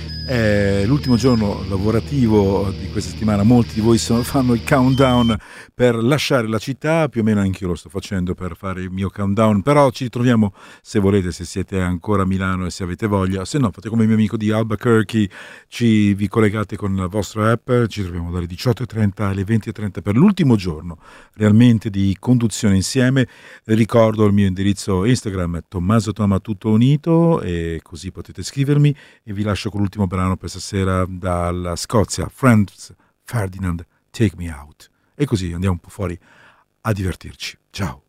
è l'ultimo giorno lavorativo di questa settimana, molti di voi sono, fanno il countdown per lasciare la città, più o meno anch'io lo sto facendo per fare il mio countdown, però ci ritroviamo se volete, se siete ancora a Milano e se avete voglia, se no fate come il mio amico di Albuquerque, ci vi collegate con la vostra app, ci troviamo dalle diciotto e trenta alle venti e trenta per l'ultimo giorno realmente di conduzione insieme. Ricordo il mio indirizzo Instagram, Tommaso Toma tutto unito, e così potete scrivermi, e vi lascio con l'ultimo brano per stasera dalla Scozia, Franz Ferdinand, Take Me Out, e così andiamo un po' fuori a divertirci. Ciao.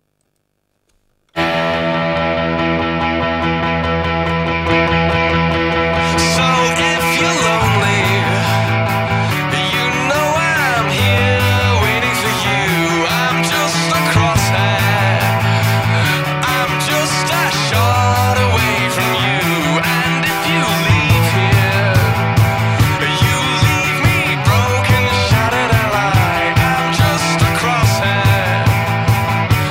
Crosshair.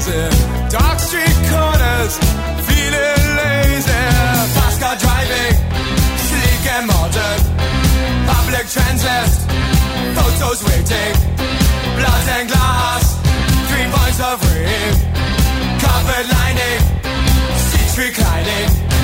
crazy. Dark street corners, feeling lazy. Fast car driving, sleek and modern. Public transit, photos waiting. Blood and glass, three points of ring. Carpet lining, seats reclining.